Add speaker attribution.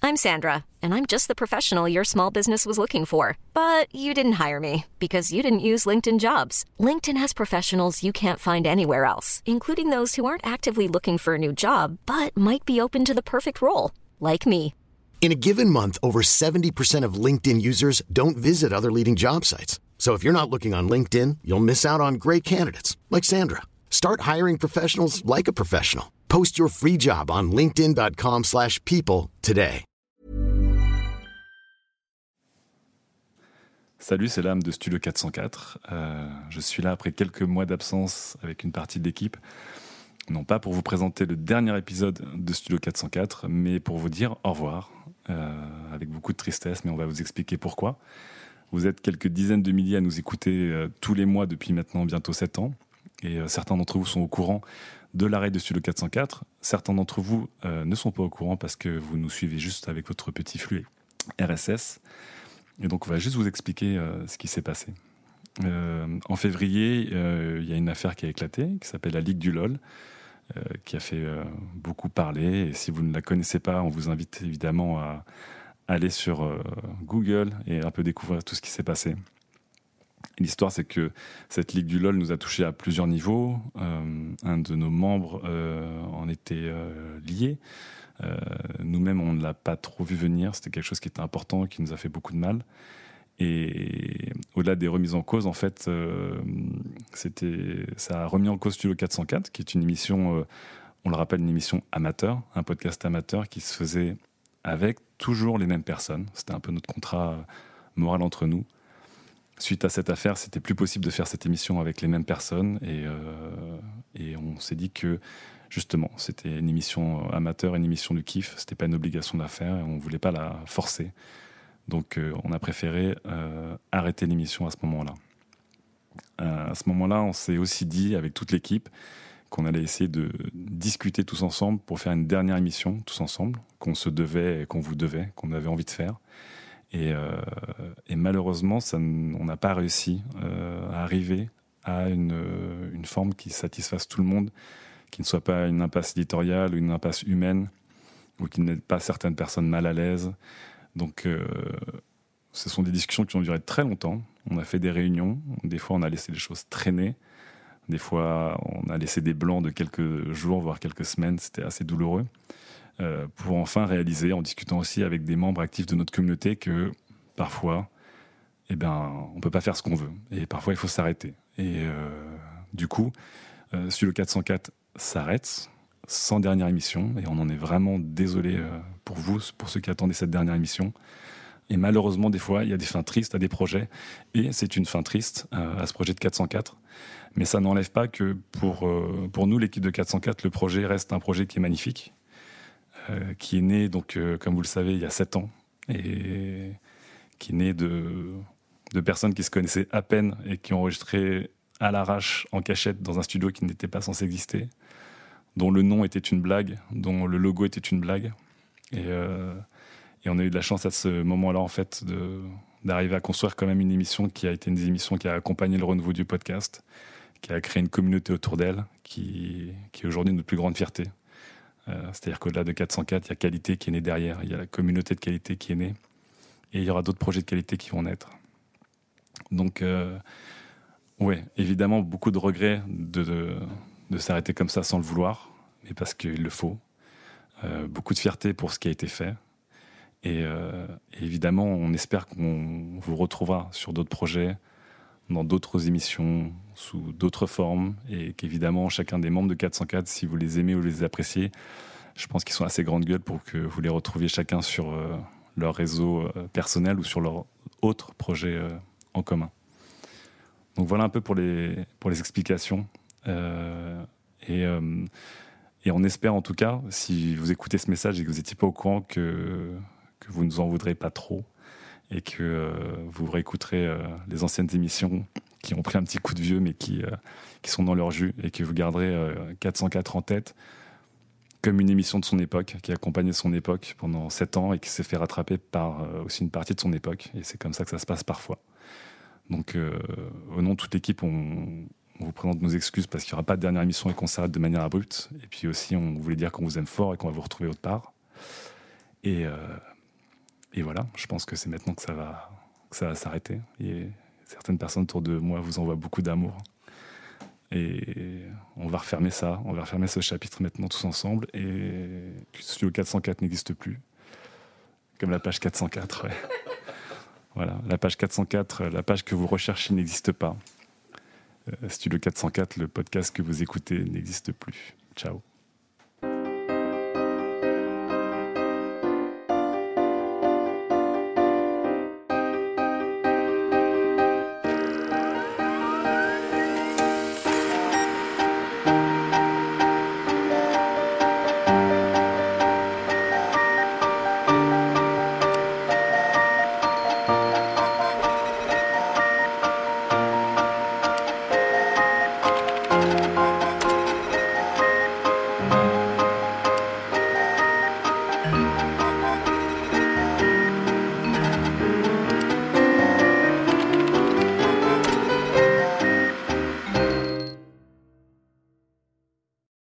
Speaker 1: I'm Sandra, and I'm just the professional your small business was looking for. But you didn't hire me because you didn't use LinkedIn Jobs. LinkedIn has professionals you can't find anywhere else, including those who aren't actively looking for a new job, but might be open to the perfect role, like me.
Speaker 2: In a given month, over 70% of LinkedIn users don't visit other leading job sites. So if you're not looking on LinkedIn, you'll miss out on great candidates like Sandra. Start hiring professionals like a professional. Post your free job on linkedin.com/people today.
Speaker 3: Salut, c'est l'âme de Studio 404. Je suis là après quelques mois d'absence avec une partie de l'équipe. Non pas pour vous présenter le dernier épisode de Studio 404, mais pour vous dire au revoir, avec beaucoup de tristesse, mais on va vous expliquer pourquoi. Vous êtes quelques dizaines de milliers à nous écouter tous les mois depuis maintenant bientôt 7 ans, et certains d'entre vous sont au courant de l'arrêt de Studio 404. Certains d'entre vous ne sont pas au courant parce que vous nous suivez juste avec votre petit flux RSS. Et donc on va juste vous expliquer ce qui s'est passé. En février, il y a une affaire qui a éclaté, qui s'appelle la Ligue du LOL, qui a fait beaucoup parler. Et si vous ne la connaissez pas, on vous invite évidemment à aller sur Google et un peu découvrir tout ce qui s'est passé. Et l'histoire, c'est que cette Ligue du LOL nous a touchés à plusieurs niveaux. Un de nos membres en était lié. Nous-mêmes, on ne l'a pas trop vu venir. C'était quelque chose qui était important, qui nous a fait beaucoup de mal. Et au-delà des remises en cause, en fait, ça a remis en cause Studio 404, qui est une émission, on le rappelle, une émission amateur, un podcast amateur qui se faisait avec toujours les mêmes personnes. C'était un peu notre contrat moral entre nous. Suite à cette affaire, c'était plus possible de faire cette émission avec les mêmes personnes, et on s'est dit que justement, c'était une émission amateur, une émission de kiff. C'était pas une obligation de la faire, et on voulait pas la forcer. Donc on a préféré arrêter l'émission à ce moment-là. À ce moment-là, on s'est aussi dit avec toute l'équipe qu'on allait essayer de discuter tous ensemble pour faire une dernière émission tous ensemble, qu'on se devait et qu'on vous devait, qu'on avait envie de faire. Et malheureusement, on n'a pas réussi à arriver à une forme qui satisfasse tout le monde, qui ne soit pas une impasse éditoriale ou une impasse humaine, ou qui ne mette pas certaines personnes mal à l'aise. Donc, ce sont des discussions qui ont duré très longtemps. On a fait des réunions. Des fois, on a laissé les choses traîner. Des fois, on a laissé des blancs de quelques jours, voire quelques semaines. C'était assez douloureux. Pour enfin réaliser, en discutant aussi avec des membres actifs de notre communauté, que parfois, on ne peut pas faire ce qu'on veut. Et parfois, il faut s'arrêter. Et du coup, Studio 404 s'arrête sans dernière émission. Et on en est vraiment désolé pour vous, pour ceux qui attendaient cette dernière émission. Et malheureusement, des fois, il y a des fins tristes à des projets. Et c'est une fin triste à ce projet de 404. Mais ça n'enlève pas que pour nous, l'équipe de 404, le projet reste un projet qui est magnifique, qui est né, donc, comme vous le savez, il y a 7 ans. Et qui est né de personnes qui se connaissaient à peine et qui ont enregistré à l'arrache, en cachette, dans un studio qui n'était pas censé exister, dont le nom était une blague, dont le logo était une blague. Et on a eu de la chance à ce moment-là, en fait, d'arriver à construire quand même une émission qui a été une des émissions qui a accompagné le renouveau du podcast, qui a créé une communauté autour d'elle, qui est aujourd'hui notre plus grande fierté. C'est-à-dire qu'au-delà de 404, il y a qualité qui est née derrière, il y a la communauté de qualité qui est née, et il y aura d'autres projets de qualité qui vont naître. Donc, ouais, évidemment, beaucoup de regrets de s'arrêter comme ça sans le vouloir, mais parce qu'il le faut. Beaucoup de fierté pour ce qui a été fait. Et évidemment, on espère qu'on vous retrouvera sur d'autres projets, dans d'autres émissions, sous d'autres formes, et qu'évidemment, chacun des membres de 404, si vous les aimez ou les appréciez, je pense qu'ils sont assez grande gueule pour que vous les retrouviez chacun sur leur réseau personnel ou sur leur autre projet en commun. Donc voilà un peu pour les explications. Et on espère en tout cas, si vous écoutez ce message et que vous n'étiez pas au courant, que vous ne nous en voudrez pas trop et que vous réécouterez les anciennes émissions qui ont pris un petit coup de vieux mais qui sont dans leur jus, et que vous garderez 404 en tête comme une émission de son époque, qui a accompagné son époque pendant 7 ans et qui s'est fait rattraper par aussi une partie de son époque. Et c'est comme ça que ça se passe parfois. Donc au nom de toute l'équipe, on vous présente nos excuses parce qu'il n'y aura pas de dernière émission et qu'on s'arrête de manière abrupte. Et puis aussi, on voulait dire qu'on vous aime fort et qu'on va vous retrouver autre part. Et Et voilà, je pense que c'est maintenant que ça va s'arrêter. Et certaines personnes autour de moi vous envoient beaucoup d'amour. Et on va refermer ça, on va refermer ce chapitre maintenant tous ensemble. Et Studio 404 n'existe plus. Comme la page 404, ouais. Voilà, la page 404, la page que vous recherchez n'existe pas. Studio 404, le podcast que vous écoutez n'existe plus. Ciao.